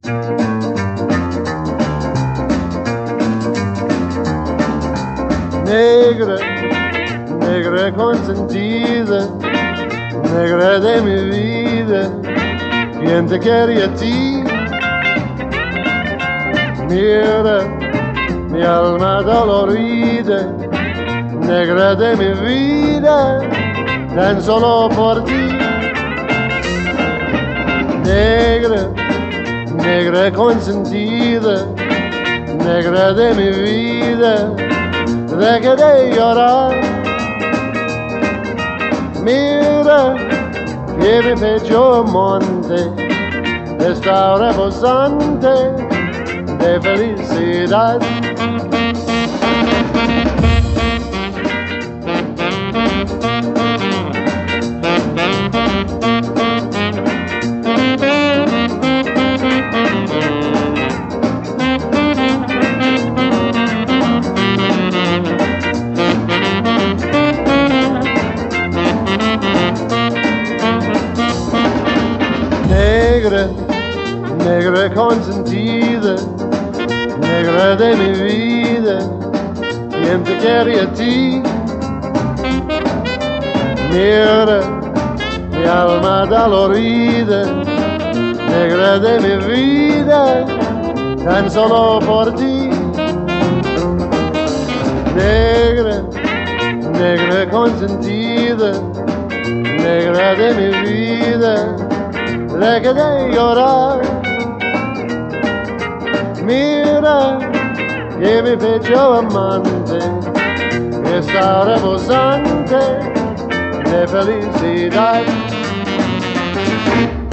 Negra, negra consentida, negra de mi vida, ¿quién te quiere a ti? Mira mi alma dolorida, negra de mi vida, tan solo por ti. Negra, negra consentida, negra de mi vida, deja de llorar. Mira que mi pecho monte está rebosante de felicidad. Negra, negra consentida, negra de mi vida, ¿quién te quiere a ti? Mira mi alma dolorida, negra de mi vida, tan solo por ti. Negra, negra consentida, negra de mi vida, deja de llorar. Mira que mi pecho amante está rebosante de felicidad.